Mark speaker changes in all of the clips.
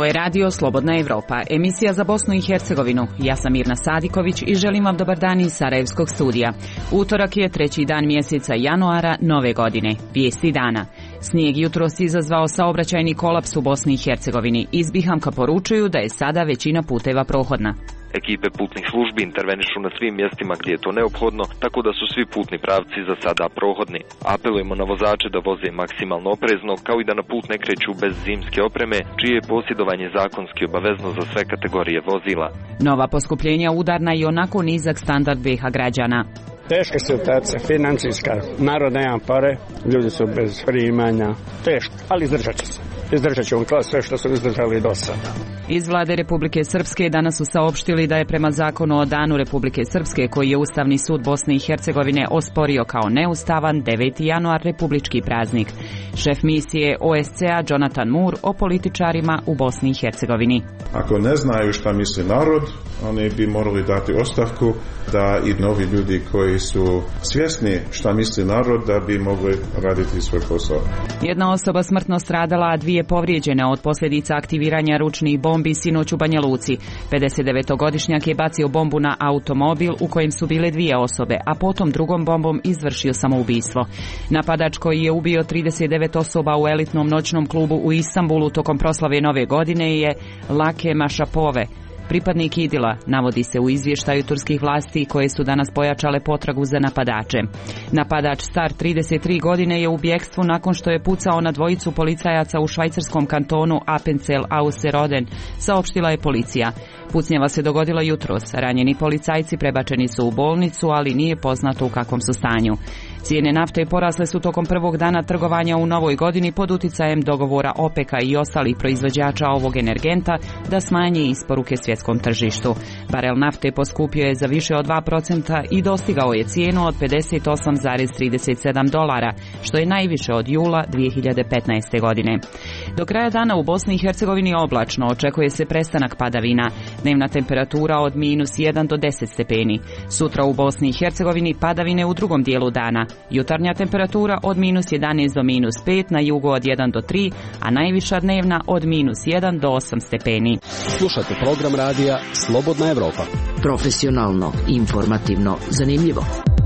Speaker 1: Ovo je radio Slobodna Evropa, emisija za Bosnu i Hercegovinu. Ja sam Mirna Sadiković i želim vam dobar dan iz Sarajevskog studija. Utorak je 3. dan mjeseca januara nove godine. Vijesti dana. Snijeg jutros izazvao saobraćajni kolaps u Bosni i Hercegovini. Iz Bihamka poručuju da je sada većina puteva prohodna.
Speaker 2: Ekipe putnih službi intervenišu na svim mjestima gdje je to neophodno, tako da su svi putni pravci za sada prohodni. Apelujemo na vozače da voze maksimalno oprezno, kao i da na put ne kreću bez zimske opreme, čije je posjedovanje zakonski obavezno za sve kategorije vozila.
Speaker 1: Nova poskupljenja udarna i onako nizak standard BiH građana.
Speaker 3: Teška situacija, financijska, narod nema pare, ljudi su bez primanja, teško, ali izdržat će se. Izdržat ćemo kao sve što su izdržali do sada.
Speaker 1: Iz vlade Republike Srpske danas su saopštili da je prema zakonu o Danu Republike Srpske, koji je Ustavni sud Bosne i Hercegovine osporio kao neustavan, 9. januar republički praznik. Šef misije OSCE-a Jonathan Moore o političarima u Bosni i Hercegovini.
Speaker 4: Ako ne znaju šta misli narod, oni bi morali dati ostavku, da i novi ljudi koji su svjesni šta misli narod, da bi mogli raditi svoj posao.
Speaker 1: Jedna osoba smrtno stradala, a 2 povrijeđene od posljedica aktiviranja ručnih bombi sinoć u Banja Luci. 59-godišnjak je bacio bombu na automobil u kojem su bile 2 osobe, a potom drugom bombom izvršio samoubistvo. Napadač koji je ubio 39 osoba u elitnom noćnom klubu u Istanbulu tokom proslave Nove godine je Lake Mašapove, pripadnik Idila, navodi se u izvještaju turskih vlasti koje su danas pojačale potragu za napadače. Napadač star 33 godine je u bjekstvu nakon što je pucao na 2 policajaca u švajcarskom kantonu Appenzell Ausserrhoden, saopštila je policija. Pucnjava se dogodila jutros. Ranjeni policajci prebačeni su u bolnicu, ali nije poznato u kakvom su stanju. Cijene nafte porasle su tokom prvog dana trgovanja u novoj godini pod uticajem dogovora OPEC-a i ostalih proizvođača ovog energenta da smanje isporuke svjetskom tržištu. Barel nafte poskupio je za više od 2% i dostigao je cijenu od $58,37, što je najviše od jula 2015. godine. Do kraja dana u Bosni i Hercegovini oblačno, očekuje se prestanak padavina. Dnevna temperatura od -1 do 10 stepeni. Sutra u Bosni i Hercegovini padavine u drugom dijelu dana. Jutarnja temperatura od -11 do -5, na jugu od 1 do 3, a najviša dnevna od -1 do 8 stepeni.
Speaker 5: Slušate program radija Slobodna Evropa.
Speaker 6: Profesionalno, informativno, zanimljivo.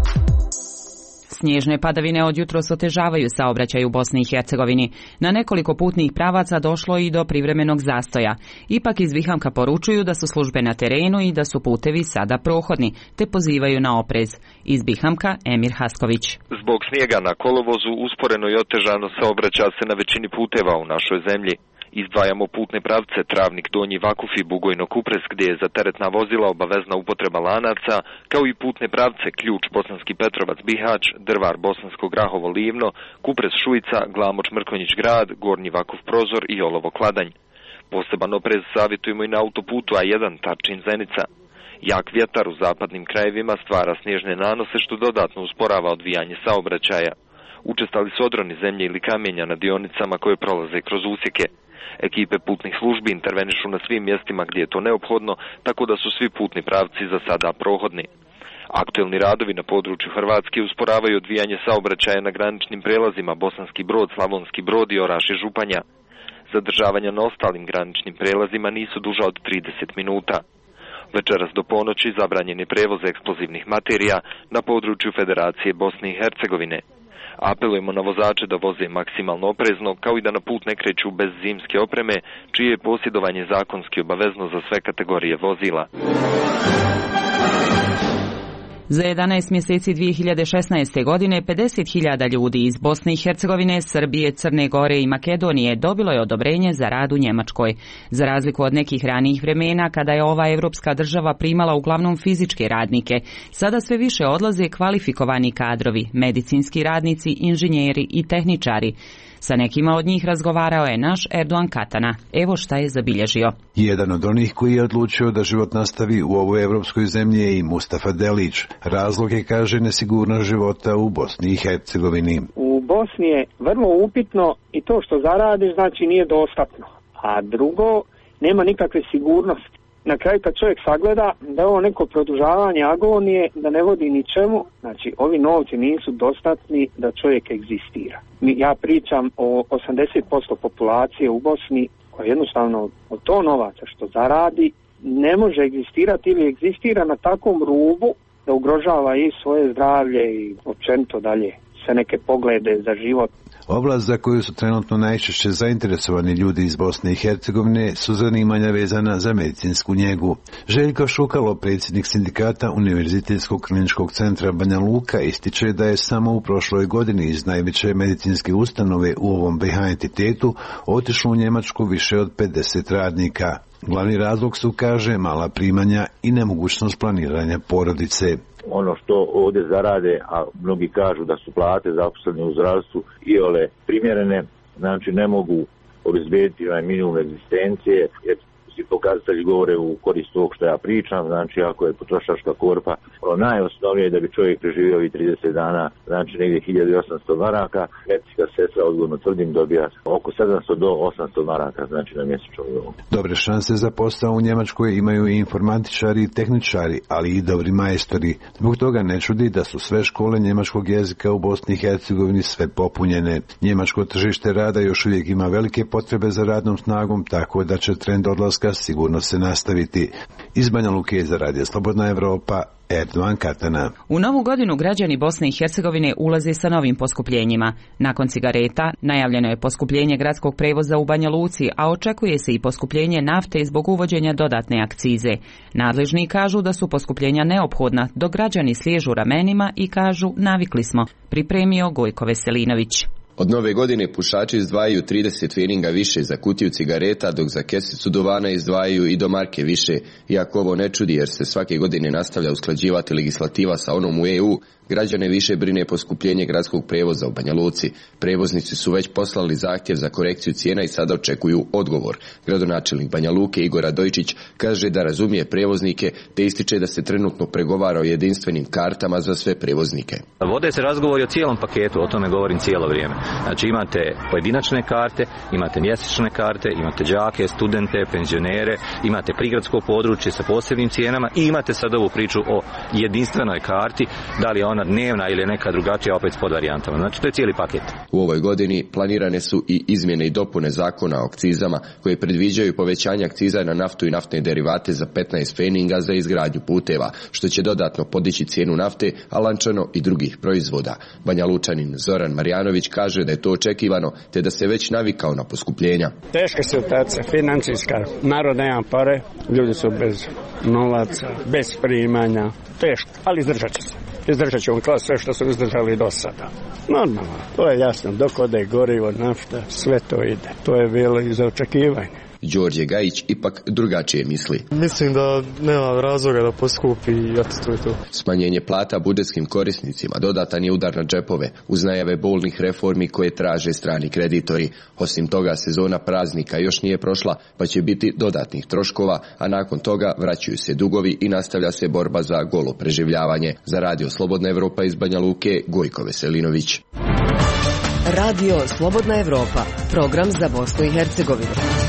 Speaker 1: Snježne padavine od jutros otežavaju saobraćaj u Bosni i Hercegovini. Na nekoliko putnih pravaca došlo i do privremenog zastoja. Ipak iz Bihamka poručuju da su službe na terenu i da su putevi sada prohodni, te pozivaju na oprez. Iz Bihamka Emir Hasković.
Speaker 2: Zbog snijega na kolovozu usporeno i otežano saobraća se na većini puteva u našoj zemlji. Izdvajamo putne pravce Travnik, Donji Vakuf i Bugojno Kupres, gdje je za teretna vozila obavezna upotreba lanaca, kao i putne pravce Ključ, Bosanski Petrovac, Bihać, Drvar, Bosansko Grahovo, Livno, Kupres, Šujica, Glamoč, Mrkonjić Grad, Gornji Vakuf, Prozor i Olovo, Kladanj. Poseban oprez savjetujemo i na autoputu A1 Tarčin, Zenica. Jak vjetar u zapadnim krajevima stvara snježne nanose, što dodatno usporava odvijanje saobraćaja. Učestali su odroni zemlje ili kamenja na dionicama koje prolaze kroz usjeke. Ekipe putnih službi intervenišu na svim mjestima gdje je to neophodno, tako da su svi putni pravci za sada prohodni. Aktuelni radovi na području Hrvatske usporavaju odvijanje saobraćaja na graničnim prelazima Bosanski Brod, Slavonski Brod i Oraš i Županja. Zadržavanja na ostalim graničnim prelazima nisu duža od 30 minuta. Večeras do ponoći zabranjen je prevoz eksplozivnih materija na području Federacije Bosne i Hercegovine. Apelujemo na vozače da voze maksimalno oprezno, kao i da na put ne kreću bez zimske opreme, čije je posjedovanje zakonski obavezno za sve kategorije vozila.
Speaker 1: Za 11 mjeseci 2016. godine 50.000 ljudi iz Bosne i Hercegovine, Srbije, Crne Gore i Makedonije dobilo je odobrenje za rad u Njemačkoj. Za razliku od nekih ranijih vremena kada je ova evropska država primala uglavnom fizičke radnike, sada sve više odlaze kvalifikovani kadrovi, medicinski radnici, inženjeri i tehničari. Sa nekima od njih razgovarao je naš Erdogan Katana. Evo šta je zabilježio.
Speaker 7: Jedan od onih koji je odlučio da život nastavi u ovoj evropskoj zemlji je i Mustafa Delić. Razlog je, kaže, nesigurnost života u Bosni i Hercegovini.
Speaker 3: U Bosni je vrlo upitno i to što zaradiš, znači nije dostatno. A drugo, nema nikakve sigurnosti. Na kraju kad čovjek sagleda da je ovo neko produžavanje agonije, da ne vodi ničemu, znači ovi novci nisu dostatni da čovjek egzistira. Ja pričam o 80% populacije u Bosni koji jednostavno od to novaca što zaradi ne može egzistirati ili egzistira na takvom rubu da ugrožava i svoje zdravlje i općenito dalje sve neke poglede za život.
Speaker 7: Oblast za koju su trenutno najčešće zainteresovani ljudi iz Bosne i Hercegovine su zanimanja vezana za medicinsku njegu. Željko Šukalo, predsjednik sindikata Univerzitetskog kliničkog centra Banja Luka, ističe da je samo u prošloj godini iz najveće medicinske ustanove u ovom BiH entitetu otišlo u Njemačku više od 50 radnika. Glavni razlog su, kaže, mala primanja i nemogućnost planiranja porodice.
Speaker 8: Ono što ovdje zarade, a mnogi kažu da su plate zaposleni u zdravstvu iole primjerene, znači ne mogu obezbediti minimum egzistencije, jer svi pokazatelji govore u korist ovog što ja pričam, znači ako je potrošačka korpa, najosnovnije da bi čovjek preživio ovih 30 dana, znači negdje 1800 maraka, medicinska sestra, odgovorno tvrdim, dobija oko 700 do 800 maraka, znači na mjesečno nivou.
Speaker 7: Dobre šanse za posao u Njemačkoj imaju i informatičari i tehničari, ali i dobri majstori. Zbog toga ne čudi da su sve škole njemačkog jezika u Bosni i Hercegovini sve popunjene. Njemačko tržište rada još uvijek ima velike potrebe za radnom snagom, tako da će trend odlaska sigurno se nastaviti. Iz Banja Luke za Radio Slobodna Evropa, Erdovan Katana.
Speaker 1: U novu godinu građani Bosne i Hercegovine ulaze sa novim poskupljenjima. Nakon cigareta najavljeno je poskupljenje gradskog prevoza u Banja Luci, a očekuje se i poskupljenje nafte zbog uvođenja dodatne akcize. Nadležni kažu da su poskupljenja neophodna, dok građani sliježu ramenima i kažu navikli smo. Pripremio Gojko Veselinović.
Speaker 9: Od nove godine pušači izdvajaju 30 feninga više za kutiju cigareta, dok za kesicu duvana izdvajaju i do marke više. Iako ovo ne čudi jer se svake godine nastavlja usklađivati legislativa sa onom u EU, građane više brine poskupljenje gradskog prevoza u Banja Luci. Prevoznici su već poslali zahtjev za korekciju cijena i sada očekuju odgovor. Gradonačelnik Banja Luke Igor Radojčić kaže da razumije prevoznike te ističe da se trenutno pregovara o jedinstvenim kartama za sve prevoznike.
Speaker 10: Vode se razgovori o cijelom paketu, o tome govorim cijelo vrijeme. Znači imate pojedinačne karte, imate mjesečne karte, imate đake, studente, penzionere, imate prigradsko područje sa posebnim cijenama i imate sad ovu priču o jedinstvenoj karti, da li je ona dnevna ili neka drugačija, opet s podvarijantama. Znači to je cijeli paket.
Speaker 9: U ovoj godini planirane su i izmjene i dopune zakona o akcizama koje predviđaju povećanje akciza na naftu i naftne derivate za 15 feninga za izgradnju puteva, što će dodatno podići cijenu nafte, a lančano i drugih proizvoda. Banja Lučanin Zoran Marjanović kaže da je to očekivano, te da se već navikao na poskupljenja.
Speaker 11: Teška situacija, financijska, narod nema pare, ljudi su bez novaca, bez primanja, teško, ali izdržat će se. Izdržat ćemo kao sve što su izdržali do sada. Normalno, to je jasno, dok ode gorivo, nafta, sve to ide. To je bilo i za očekivanje.
Speaker 9: Đorđe Gajić ipak drugačije misli.
Speaker 12: Mislim da nema razloga da poskupi i to je to.
Speaker 9: Smanjenje plata budžetskim korisnicima dodatan je udar na džepove uz najave bolnih reformi koje traže strani kreditori. Osim toga, sezona praznika još nije prošla, pa će biti dodatnih troškova, a nakon toga vraćaju se dugovi i nastavlja se borba za golo preživljavanje. Za Radio Slobodna Evropa iz Banja Luke, Gojko Veselinović.
Speaker 13: Radio Slobodna Evropa, program za Bosnu i Hercegovinu.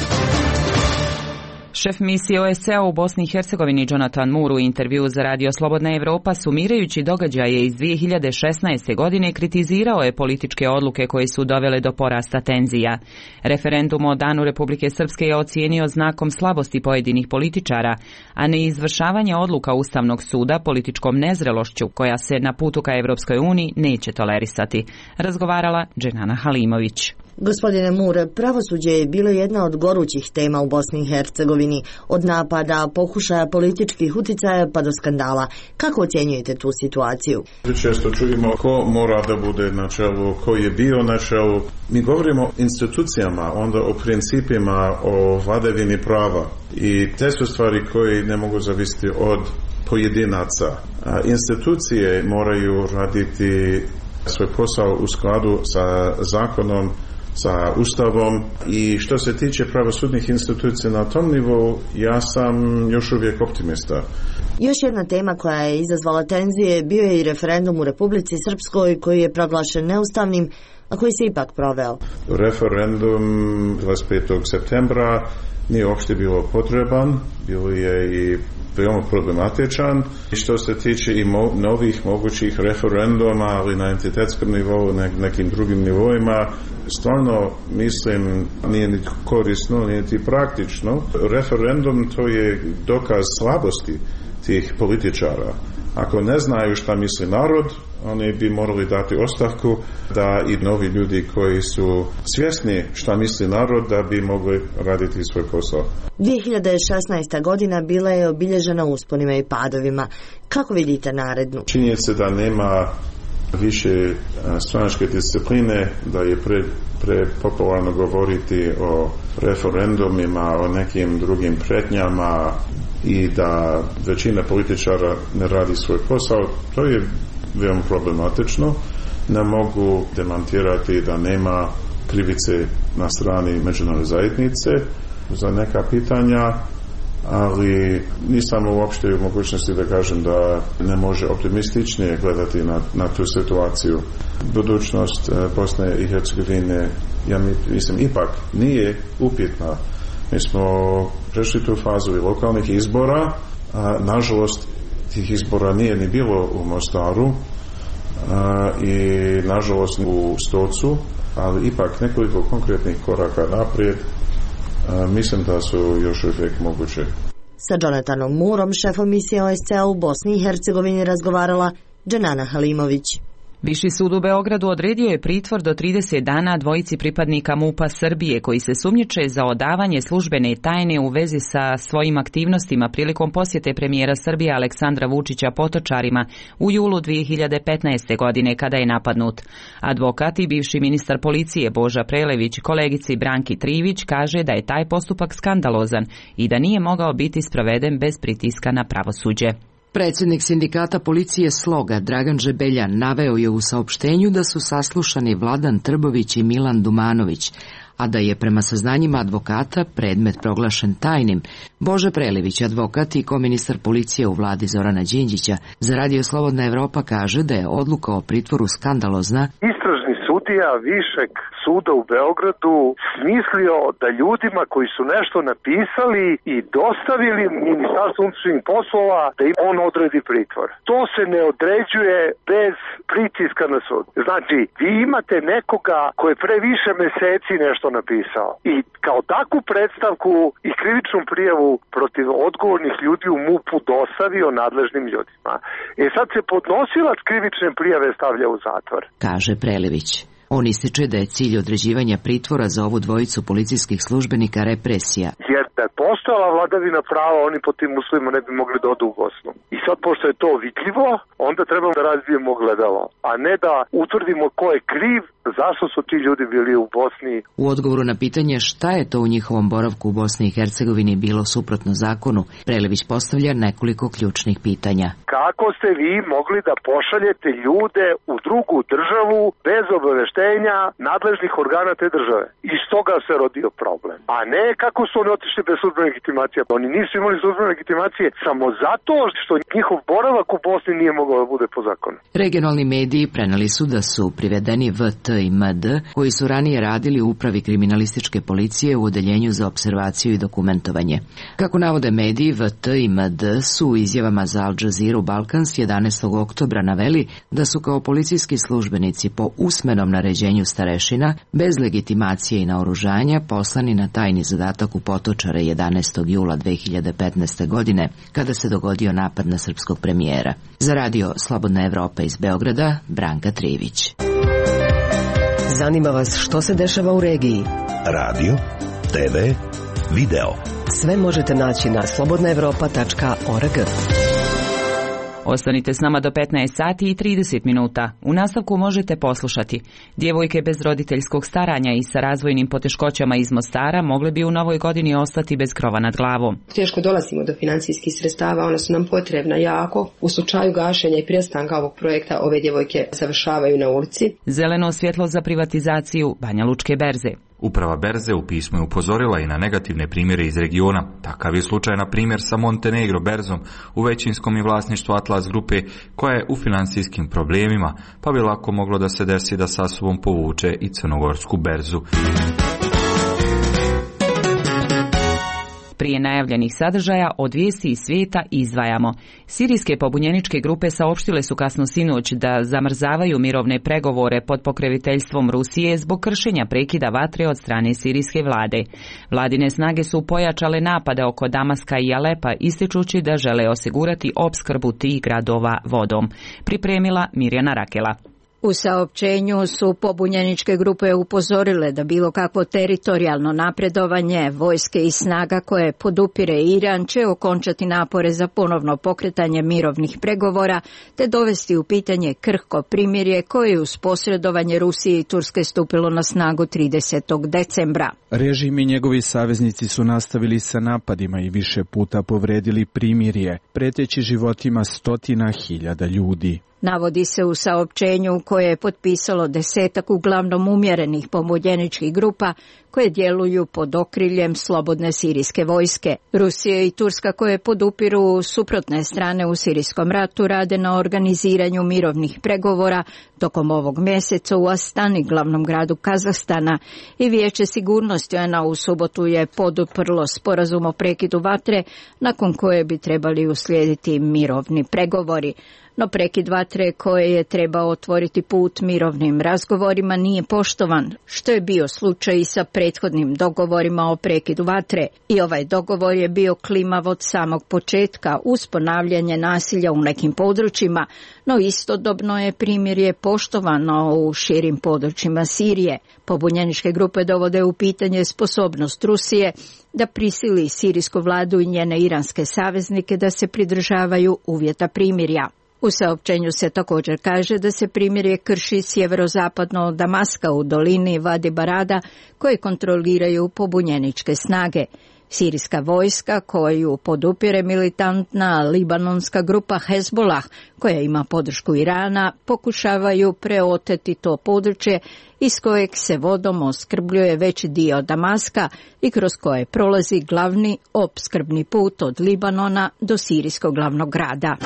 Speaker 1: Šef misije OSCE u Bosni i Hercegovini Jonathan Moore u intervjuu za Radio Slobodna Evropa, sumirajući događaje iz 2016. godine, kritizirao je političke odluke koje su dovele do porasta tenzija. Referendum o Danu Republike Srpske je ocijenio znakom slabosti pojedinih političara, a neizvršavanje odluka Ustavnog suda političkom nezrelošću koja se na putu ka Evropskoj uniji neće tolerisati. Razgovarala Dženana Halimović.
Speaker 14: Gospodine Moore, pravosuđe je bilo jedna od gorućih tema u Bosni i Hercegovini, od napada, pokušaja političkih uticaja pa do skandala. Kako ocjenjujete tu situaciju?
Speaker 4: Često čujemo ko mora da bude na čelu, ko je bio na čelu. Mi govorimo o institucijama, onda o principima, o vladavini prava i te su stvari koje ne mogu zavisiti od pojedinaca. Institucije moraju raditi svoj posao u skladu sa zakonom, sa Ustavom i što se tiče pravosudnih institucija na tom nivou, ja sam još uvijek optimista.
Speaker 14: Još jedna tema koja je izazvala tenzije bio je i referendum u Republici Srpskoj koji je proglašen neustavnim, a koji se ipak proveo.
Speaker 4: Referendum 25. septembra nije uopšte bilo potreban, bilo je i veoma problematičan. I što se tiče i novih mogućih referenduma, ali na entitetskom nivou, nekim drugim nivoima, stvarno mislim nije ni korisno, nije ni praktično. Referendum to je dokaz slabosti tih političara. Ako ne znaju šta misli narod, oni bi morali dati ostavku, da i novi ljudi koji su svjesni šta misli narod, da bi mogli raditi svoj posao.
Speaker 14: 2016. godina bila je obilježena usponima i padovima. Kako vidite narednu?
Speaker 4: Činjenica da nema više stranačke discipline, da je prepopularno govoriti o referendumima, o nekim drugim pretnjama i da većina političara ne radi svoj posao, to je veoma problematično. Ne mogu demantirati da nema krivice na strani međunarodne zajednice za neka pitanja, ali nisam uopšte u mogućnosti da kažem da ne može optimističnije gledati na tu situaciju. Budućnost Bosne i Hercegovine, ja mislim, ipak nije upitna. Mi smo prešli tu fazu i lokalnih izbora, a nažalost tih izbora nije ni bilo u Mostaru i nažalost u Stocu, ali ipak nekoliko konkretnih koraka naprijed mislim da su još uvijek moguće.
Speaker 14: Sa Jonathanom Moorom, šefom misije OSCE u Bosni i Hercegovini, razgovarala Dženana Halimović.
Speaker 1: Viši sud u Beogradu odredio je pritvor do 30 dana dvojici pripadnika MUP-a Srbije koji se sumnjiče za odavanje službene tajne u vezi sa svojim aktivnostima prilikom posjete premijera Srbije Aleksandra Vučića Potočarima u julu 2015. godine kada je napadnut. Advokat i bivši ministar policije Boža Prelević kolegici Branki Trivić kaže da je taj postupak skandalozan i da nije mogao biti sproveden bez pritiska na pravosuđe.
Speaker 6: Predsjednik sindikata policije Sloga Dragan Žebeljan naveo je u saopštenju da su saslušani Vladan Trbović i Milan Dumanović, a da je prema saznanjima advokata predmet proglašen tajnim. Bože Prelević, advokat i koministar policije u vladi Zorana Đinđića, za Radio Slobodna Evropa kaže da je odluka o pritvoru skandalozna.
Speaker 15: Istražni sudija Višeg suda u Beogradu smislio da ljudima koji su nešto napisali i dostavili Ministarstvu unutrašnjih poslova da im on odredi pritvor. To se ne određuje bez pritiska na sud. Znači, vi imate nekoga koji je pre više meseci nešto napisao i kao takvu predstavku i krivičnu prijavu protiv odgovornih ljudi u MUP-u dostavio nadležnim ljudima. Sad se podnosilac krivične prijave stavlja u zatvor,
Speaker 6: kaže Prelević. On ističe da je cilj određivanja pritvora za ovu dvojicu policijskih službenika represija.
Speaker 15: Jer da je postojala vladavina prava, oni po tim uslovima ne bi mogli da odu u Bosnu. I sad, pošto je to vidljivo, onda trebamo da razbijemo gledalo, a ne da utvrdimo ko je kriv, zašto su ti ljudi bili u Bosni.
Speaker 6: U odgovoru na pitanje šta je to u njihovom boravku u Bosni i Hercegovini bilo suprotno zakonu, Prelević postavlja nekoliko ključnih pitanja.
Speaker 15: Kako ste vi mogli da pošaljete ljude u drugu državu bez obaveštenja nadležnih organa te države? Iz toga se rodio problem. A ne kako su oni otišli bez službene legitimacije. Oni nisu imali službene legitimacije samo zato što njihov boravak u Bosni nije mogao da bude po zakonu.
Speaker 6: Regionalni mediji preneli su da su privedeni VT i MD, koji su ranije radili u upravi kriminalističke policije u odeljenju za observaciju i dokumentovanje. Kako navode mediji, VT i MD su u izjavama za Al Jazeera Balkans 11. oktobra naveli da su kao policijski službenici po usmenom naređenju starešina, bez legitimacije i naoružanja, poslani na tajni zadatak u Potočare 11. jula 2015. godine, kada se dogodio napad na srpskog premijera. Za Radio Slobodna Evropa iz Beograda, Branka Trivić.
Speaker 13: Zanima vas što se dešava u regiji?
Speaker 16: Radio, TV, video.
Speaker 13: Sve možete naći na slobodnaevropa.org.
Speaker 1: Ostanite s nama do 15 sati i 30 minuta. U nastavku možete poslušati. Djevojke bez roditeljskog staranja i sa razvojnim poteškoćama iz Mostara mogle bi u novoj godini ostati bez krova nad glavom.
Speaker 17: Teško dolazimo do financijskih sredstava, ona su nam potrebna jako. U slučaju gašenja i prestanka ovog projekta ove djevojke završavaju na ulici.
Speaker 1: Zeleno svjetlo za privatizaciju Banja Lučke berze.
Speaker 18: Uprava berze u pismu je upozorila i na negativne primjere iz regiona. Takav je slučaj na primjer sa Montenegro berzom u većinskom i vlasništvu Atlas grupe koja je u financijskim problemima, pa bi lako moglo da se desi da sa sobom povuče i crnogorsku berzu.
Speaker 1: Prije najavljenih sadržaja od vijesti iz svijeta izdvajamo. Sirijske pobunjeničke grupe saopštile su kasno sinoć da zamrzavaju mirovne pregovore pod pokroviteljstvom Rusije zbog kršenja prekida vatre od strane sirijske vlade. Vladine snage su pojačale napade oko Damaska i Alepa, ističući da žele osigurati opskrbu tih gradova vodom. Pripremila Mirjana Rakela.
Speaker 19: U saopćenju su pobunjeničke grupe upozorile da bilo kakvo teritorijalno napredovanje vojske i snaga koje podupire Iran će okončati napore za ponovno pokretanje mirovnih pregovora te dovesti u pitanje krhko primirje koje je uz posredovanje Rusije i Turske stupilo na snagu 30. decembra.
Speaker 20: Režim i njegovi saveznici su nastavili sa napadima i više puta povredili primirje, preteći životima 100.000 ljudi.
Speaker 19: Navodi se u saopćenju koje je potpisalo 10 uglavnom umjerenih pobunjeničkih grupa koje djeluju pod okriljem slobodne sirijske vojske. Rusija i Turska koje podupiru suprotne strane u sirijskom ratu rade na organiziranju mirovnih pregovora tokom ovog mjeseca u Astani, glavnom gradu Kazahstana, i Vijeće sigurnosti UN-a u subotu je poduprlo sporazum o prekidu vatre nakon koje bi trebali uslijediti mirovni pregovori. No prekid vatre koje je trebao otvoriti put mirovnim razgovorima nije poštovan, što je bio slučaj i sa prethodnim dogovorima o prekidu vatre. I ovaj dogovor je bio klimav od samog početka uz ponavljanje nasilja u nekim područjima, no istodobno je primirje poštovano u širim područjima Sirije. Pobunjeničke grupe dovode u pitanje sposobnost Rusije da prisili sirijsku vladu i njene iranske saveznike da se pridržavaju uvjeta primirja. U saopćenju se također kaže da se primirje krši sjeverozapadno od Damaska u dolini Vadi Barada koje kontroliraju pobunjeničke snage. Sirijska vojska koju podupire militantna libanonska grupa Hezbollah koja ima podršku Irana pokušavaju preoteti to područje iz kojeg se vodom opskrbljuje veći dio Damaska i kroz koje prolazi glavni opskrbni put od Libanona do sirijskog glavnog grada.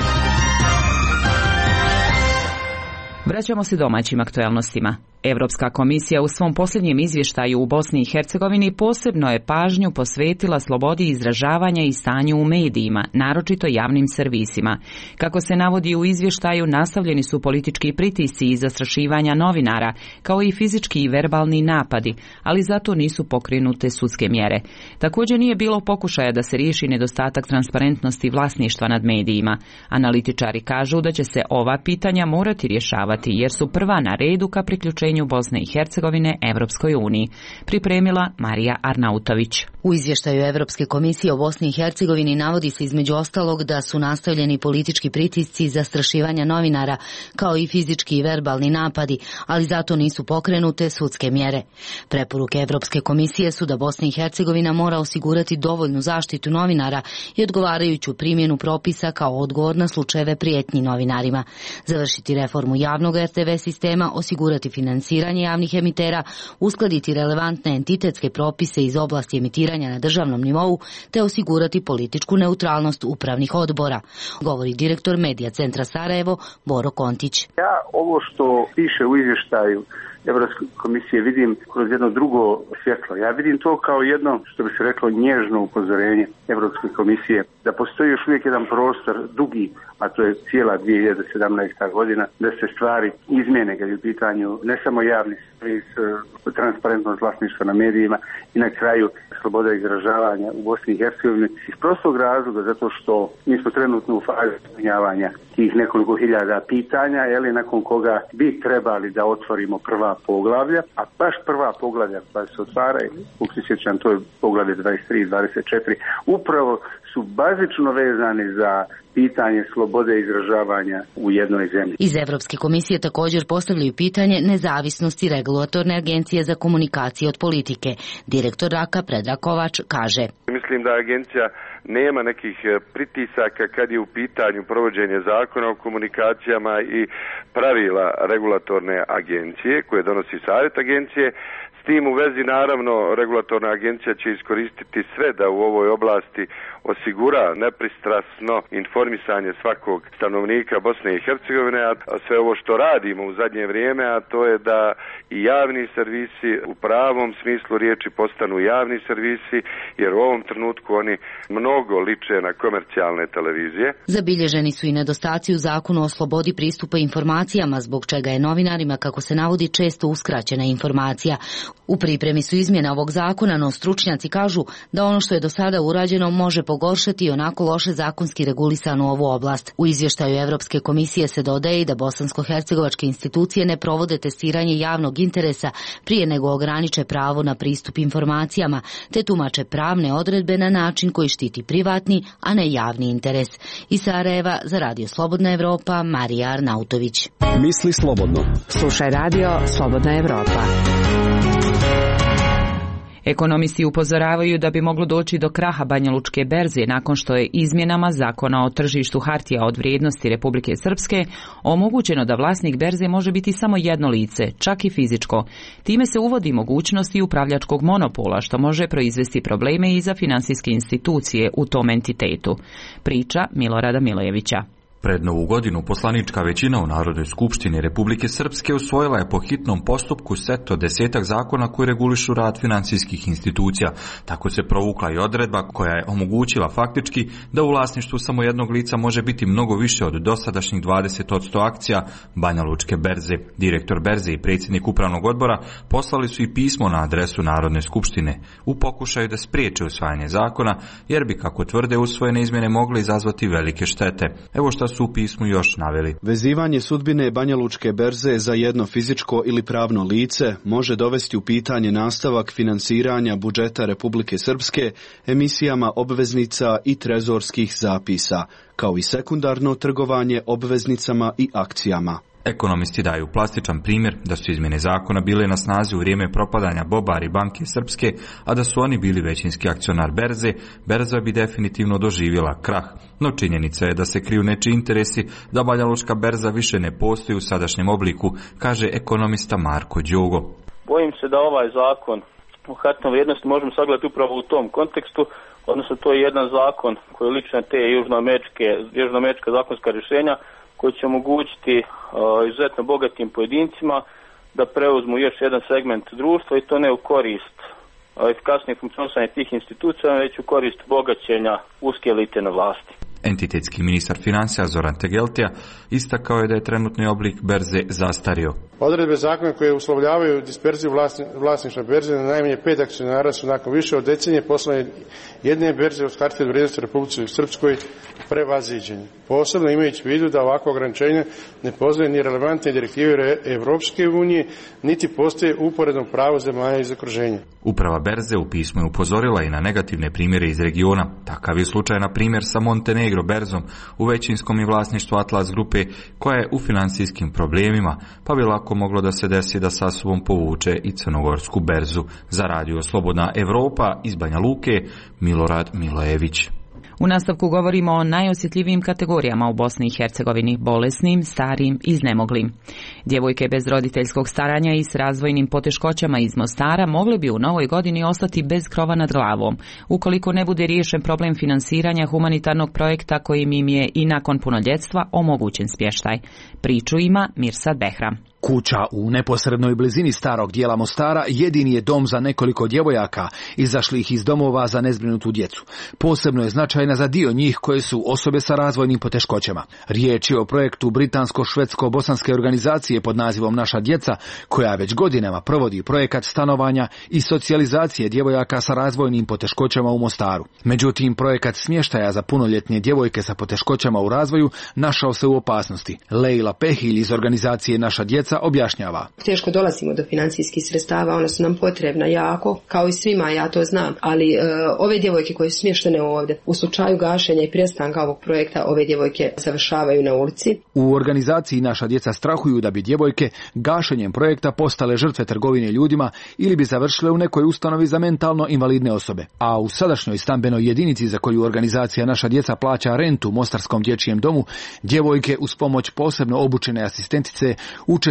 Speaker 1: Vraćamo se domaćim aktualnostima. Europska komisija u svom posljednjem izvještaju u Bosni i Hercegovini posebno je pažnju posvetila slobodi izražavanja i stanju u medijima, naročito javnim servisima. Kako se navodi u izvještaju, nastavljeni su politički pritisci i zastrašivanja novinara, kao i fizički i verbalni napadi, ali zato nisu pokrenute sudske mjere. Također nije bilo pokušaja da se riješi nedostatak transparentnosti vlasništva nad medijima. Analitičari kažu da će se ova pitanja morati rješavati jer su prva na redu ka priključenju Bosne i Hercegovine Evropskoj uniji. Pripremila Marija Arnautović.
Speaker 21: U izvještaju Evropske komisije o Bosni i Hercegovini navodi se između ostalog da su nastavljeni politički pritisci i zastrašivanja novinara, kao i fizički i verbalni napadi, ali zato nisu pokrenute sudske mjere. Preporuke Evropske komisije su da Bosna i Hercegovina mora osigurati dovoljnu zaštitu novinara i odgovarajuću primjenu propisa kao odgovor na slučajeve prijetnji novinarima, završiti reformu javnog RTV sistema, osigurati financiranje javnih emitera, uskladiti relevantne entitetske propise iz oblasti emitiranja na državnom nivou, te osigurati političku neutralnost upravnih odbora, govori direktor Medija centra Sarajevo Boro Kontić.
Speaker 22: Ja ovo što piše u izvještaju Evropske komisije vidim kroz jedno drugo svjetlo. Ja vidim to kao jedno, što bi se reklo, nježno upozorenje Evropske komisije da postoji još uvijek jedan prostor dugi, a to je cijela 2017. godina, da se stvari izmjene kad je u pitanju ne samo javni servis, transparentnost vlasništva na medijima i na kraju sloboda izražavanja u Bosni i Hercegovini iz prostog razloga zato što mi smo trenutno u fazi ispunjavanja tih nekoliko hiljada pitanja, nakon koga bi trebali da otvorimo prva poglavlja, a baš prva poglavlja koja se otvaraju, kako se sjećam, to je poglavlje 23 i 24, upravo su bazično vezani za pitanje slobode izražavanja u jednoj zemlji.
Speaker 21: Iz Evropske komisije također postavljaju pitanje nezavisnosti regulatorne agencije za komunikacije od politike. Direktor RAKA Predrag Kovač kaže:
Speaker 23: Mislim da agencija nema nekih pritisaka kad je u pitanju provođenje zakona o komunikacijama i pravila regulatorne agencije koje donosi savjet agencije. S tim u vezi naravno regulatorna agencija će iskoristiti sve da u ovoj oblasti osigura nepristrasno informisanje svakog stanovnika Bosne i Hercegovine, a sve ovo što radimo u zadnje vrijeme, a to je da i javni servisi u pravom smislu riječi postanu javni servisi, jer u ovom trenutku oni mnogo liče na komercijalne televizije.
Speaker 21: Zabilježeni su i nedostaci u zakonu o slobodi pristupa informacijama, zbog čega je novinarima, kako se navodi, često uskraćena informacija. U pripremi su izmjene ovog zakona, no stručnjaci kažu da ono što je do sada urađeno može pogoršati i onako loše zakonski regulisanu ovu oblast. U izvještaju Evropske komisije se dodaje i da bosansko-hercegovačke institucije ne provode testiranje javnog interesa prije nego ograniče pravo na pristup informacijama, te tumače pravne odredbe na način koji štiti privatni, a ne javni interes. Iz Sarajeva za Radio Slobodna Evropa, Marija Arnautović.
Speaker 2: Misli slobodno.
Speaker 13: Slušaj Radio Slobodna Evropa.
Speaker 1: Ekonomisti upozoravaju da bi moglo doći do kraha Banjalučke berze nakon što je izmjenama Zakona o tržištu hartija od vrijednosti Republike Srpske omogućeno da vlasnik berze može biti samo jedno lice, čak i fizičko. Time se uvodi mogućnost i upravljačkog monopola, što može proizvesti probleme i za finansijske institucije u tom entitetu. Priča Milorada Milojevića.
Speaker 18: Pred Novu godinu poslanička većina u Narodnoj skupštini Republike Srpske usvojila je po hitnom postupku set od 10 zakona koji regulišu rad financijskih institucija. Tako se provukla i odredba koja je omogućila faktički da u vlasništvu samo jednog lica može biti mnogo više od dosadašnjih 20% akcija Banjalučke berze. Direktor berze i predsjednik upravnog odbora poslali su i pismo na adresu Narodne skupštine u pokušaju da spriječe usvajanje zakona, jer bi, kako tvrde, usvojene izmjene mogle izazvati velike štete. Evo šta su u pismu još naveli.
Speaker 2: Vezivanje sudbine Banjalučke berze za jedno fizičko ili pravno lice može dovesti u pitanje nastavak finansiranja budžeta Republike Srpske emisijama obveznica i trezorskih zapisa, kao i sekundarno trgovanje obveznicama i akcijama.
Speaker 18: Ekonomisti daju plastičan primjer da su izmjene zakona bile na snazi u vrijeme propadanja Bobari banke Srpske, a da su oni bili većinski akcionar berze, berza bi definitivno doživjela krah. No činjenica je da se kriju nečiji interesi da Banjalučka berza više ne postoji u sadašnjem obliku, kaže ekonomista Marko Đogo.
Speaker 3: Bojim se da ovaj zakon o hartnoj vrijednosti možemo sagledati upravo u tom kontekstu, odnosno to je jedan zakon koji liči na te južnoamerička zakonska rješenja koji će omogućiti izuzetno bogatim pojedincima da preuzmu još jedan segment društva, i to ne u korist efikasnijeg funkcionisanja tih institucija, već u korist bogaćenja uske elite na vlasti.
Speaker 18: Entitetski ministar financija Zoran Tegeltija istakao je da je trenutni oblik berze zastario.
Speaker 5: Odredbe zakona koje uslovljavaju disperziju vlasništva berze na najmanje 5 akcionara su nakon više od decenije poslane jedne berze od hartije od vrijednosti Republike Srpskoj prevaziđenje. Posebno imajući u vidu da ovako ograničenje ne poznaje ni relevantne direktive Evropske unije, niti postoje uporedno pravo zemalja iz okruženja.
Speaker 18: Uprava berze u pismu je upozorila i na negativne primjere iz regiona. Takav je slučaj na primjer sa Montenegro berzom u većinskom i vlasništvu Atlas grupe, koja je u financijskim problemima, pa bi lako moglo da se desi da sa sobom povuče i crnogorsku berzu. Za Radio Slobodna Evropa iz Banja Luke, Milorad Milojević.
Speaker 1: U nastavku govorimo o najosjetljivijim kategorijama u Bosni i Hercegovini, bolesnim, starim i iznemoglim. Djevojke bez roditeljskog staranja i s razvojnim poteškoćama iz Mostara mogle bi u novoj godini ostati bez krova nad glavom, ukoliko ne bude riješen problem finansiranja humanitarnog projekta kojim im je i nakon punoljetstva omogućen smještaj. Priču ima Mirsad Behram.
Speaker 24: Kuća u neposrednoj blizini starog dijela Mostara jedini je dom za nekoliko djevojaka izašlih iz domova za nezbrinutu djecu. Posebno je značajna za dio njih koje su osobe sa razvojnim poteškoćama. Riječ je o projektu britansko-švedsko-bosanske organizacije pod nazivom Naša djeca, koja već godinama provodi projekat stanovanja i socijalizacije djevojaka sa razvojnim poteškoćama u Mostaru. Međutim, projekat smještaja za punoljetne djevojke sa poteškoćama u razvoju našao se u opasnosti. Leila Pehilj iz organizacije Naša djeca objašnjava.
Speaker 17: Teško dolazimo do financijskih sredstava, ona su nam potrebna jako, kao i svima, ja to znam, ali ove djevojke koje su smještene ovdje, u slučaju gašenja i prestanka ovog projekta, ove djevojke završavaju na ulici.
Speaker 24: U organizaciji Naša djeca strahuju da bi djevojke gašenjem projekta postale žrtve trgovine ljudima ili bi završile u nekoj ustanovi za mentalno invalidne osobe. A u sadašnjoj stambenoj jedinici za koju organizacija Naša djeca plaća rentu Mostarskom dječjem domu, djevojke uz pomoć posebno obučene asistentice uče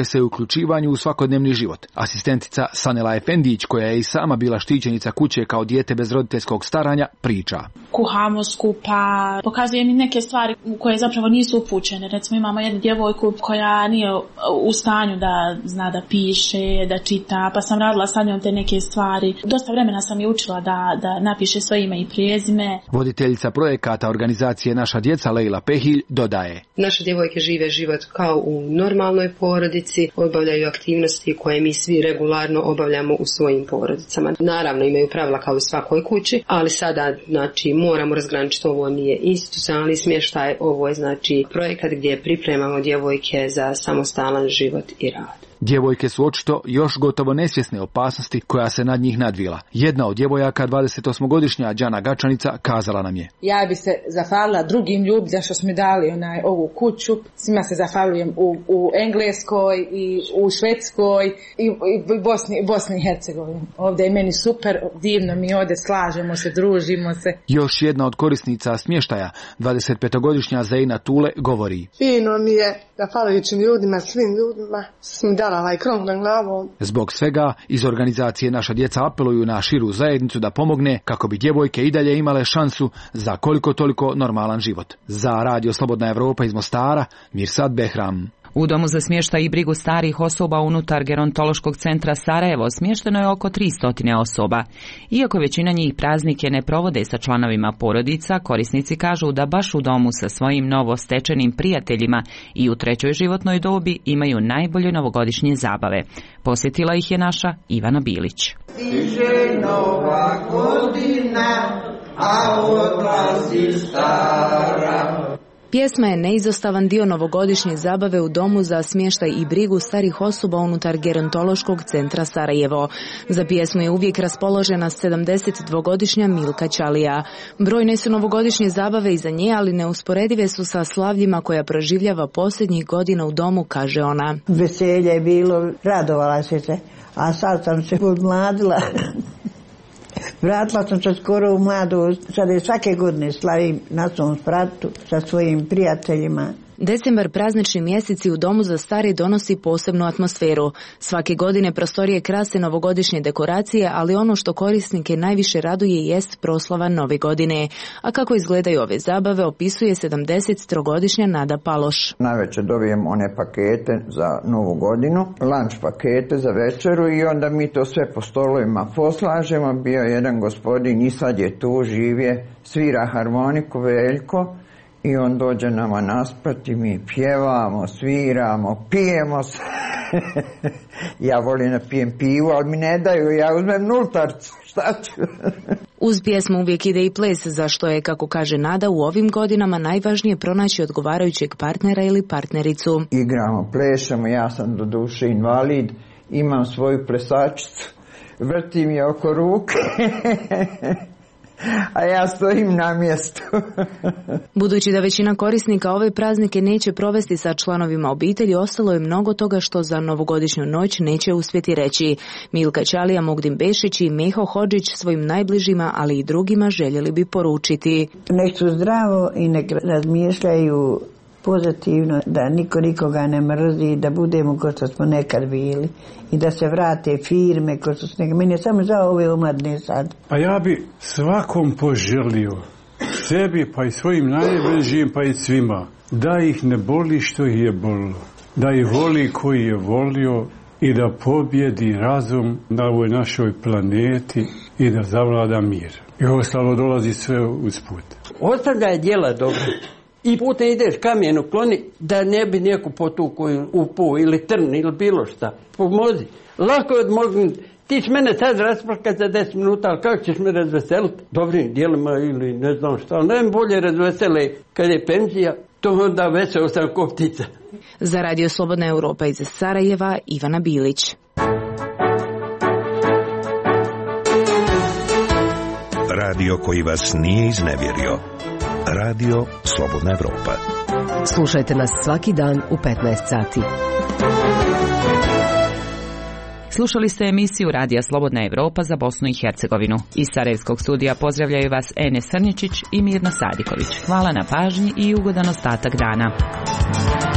Speaker 24: doprinese uključivanju u svakodnevni život. Asistentica Sanela Efendić, koja je i sama bila štićenica kuće kao dijete bez roditeljskog staranja, priča.
Speaker 7: Kuhamo skupa, pokazuje mi neke stvari u koje zapravo nisu upućene. Recimo imamo jednu djevojku koja nije u stanju da zna da piše, da čita, pa sam radila sa njom te neke stvari. Dosta vremena sam je učila da napiše svoje ime i prezime.
Speaker 24: Voditeljica projekata organizacije Naša djeca Lejla Pehilj dodaje.
Speaker 17: Naše djevojke žive život kao u normalnoj porodici, obavljaju aktivnosti koje mi svi regularno obavljamo u svojim porodicama. Naravno imaju pravila kao u svakoj kući, ali sada moramo razgraničiti, ovo nije institucionalni smještaj, ovo je projekat gdje pripremamo djevojke za samostalan život i rad.
Speaker 24: Djevojke su očito još gotovo nesvjesne opasnosti koja se nad njih nadvila. Jedna od djevojaka, 28-godišnja Đana Gačanica, kazala nam je.
Speaker 8: Ja bi se zahvalila drugim ljudima što su mi dali ovu kuću. Svima se zahvaljujem u Engleskoj i u Švedskoj i Bosni i Hercegovini. Ovdje je meni super, divno mi ovdje, slažemo se, družimo se.
Speaker 24: Još jedna od korisnica smještaja, 25-godišnja Zejna Tule, govori.
Speaker 10: Fino mi je, zahvaljujući ljudima, svim ljudima, smo dali ovaj krov na glavom.
Speaker 24: Zbog svega, iz organizacije Naša djeca apeluju na širu zajednicu da pomogne kako bi djevojke i dalje imale šansu za koliko toliko normalan život. Za Radio Slobodna Evropa iz Mostara, Mirsad Behram.
Speaker 1: U domu za smještaj i brigu starih osoba unutar Gerontološkog centra Sarajevo smješteno je oko 300 osoba. Iako većina njih praznike ne provode sa članovima porodica, korisnici kažu da baš u domu sa svojim novostečenim prijateljima i u trećoj životnoj dobi imaju najbolje novogodišnje zabave. Posjetila ih je naša Ivana Bilić.
Speaker 11: Stiže nova godina, a odlazi stara.
Speaker 25: Pjesma je neizostavan dio novogodišnje zabave u domu za smještaj i brigu starih osoba unutar Gerontološkog centra Sarajevo. Za pjesmu je uvijek raspoložena 72-godišnja Milka Ćalija. Brojne su novogodišnje zabave iza nje, ali neusporedive su sa slavljima koja proživljava posljednjih godina u domu, kaže ona.
Speaker 11: Veselje je bilo, radovala se, a sad sam se odmladila. Vratila sam se skoro u mladost, sada je svake godine slavim na svom spratu sa svojim prijateljima.
Speaker 25: Decembar, praznični mjeseci u domu za stari, donosi posebnu atmosferu. Svake godine prostorije krase novogodišnje dekoracije, ali ono što korisnike najviše raduje jest proslava Nove godine. A kako izgledaju ove zabave, opisuje 73-godišnja Nada Paloš.
Speaker 11: Navečer dobijem one pakete za Novu godinu, lunch pakete za večeru i onda mi to sve po stolovima poslažemo. Bio jedan gospodin i sad je tu, živje, svira harmoniku, Veljko. I on dođe nama nasprat i mi pjevamo, sviramo, pijemo se. Ja volim da pijem pivo, ali mi ne daju, ja uzmem nultarcu, šta ću?
Speaker 25: Uz pjesmu uvijek ide i ples, zašto je, kako kaže Nada, u ovim godinama najvažnije pronaći odgovarajućeg partnera ili partnericu.
Speaker 11: Igramo, plešemo, ja sam do duše invalid, imam svoju plesačicu, vrtim je oko ruke. A ja stojim na mjestu.
Speaker 25: Budući da većina korisnika ove praznike neće provesti sa članovima obitelji, ostalo je mnogo toga što za novogodišnju noć neće uspjeti reći. Milka Ćalija, Mogdin Bešić i Meho Hodžić svojim najbližima, ali i drugima željeli bi poručiti.
Speaker 11: Nek su zdravo i nek razmišljaju pozitivno, da niko nikoga ne mrzi, da budemo kao što smo nekad bili i da se vrate firme kao što su nekad. Meni je samo za ove omladne sad.
Speaker 26: Pa ja bi svakom poželio, sebi pa i svojim najbližim pa i svima, da ih ne boli što ih je bolilo, da ih voli koji je volio i da pobjedi razum na ovoj našoj planeti i da zavlada mir. I ostalo dolazi sve usput.
Speaker 27: Ostavljaj djela dobro. I putem ideš kamen ukloni da ne bi neko potukao upu ili trn ili bilo šta. Pomozi. Lako je odmogniti. Ti će mene sad rasplakati za 10 minuta, ali kako ćeš me razveseliti? Dobrim dijelima ili ne znam šta. Najbolje razvesele kad je penzija, to onda veća ostane ko ptica.
Speaker 25: Za Radio Slobodna Evropa iz Sarajeva, Ivana Bilić.
Speaker 16: Radio koji vas nije iznevjerio. Radio Slobodna Evropa.
Speaker 13: Slušajte nas svaki dan u 15 sati.
Speaker 1: Slušali ste emisiju Radija Slobodna Evropa za Bosnu i Hercegovinu. Iz Sarajevskog studija pozdravljaju vas Enes Srničić i Mirna Sadiković. Hvala na pažnji i ugodan ostatak dana.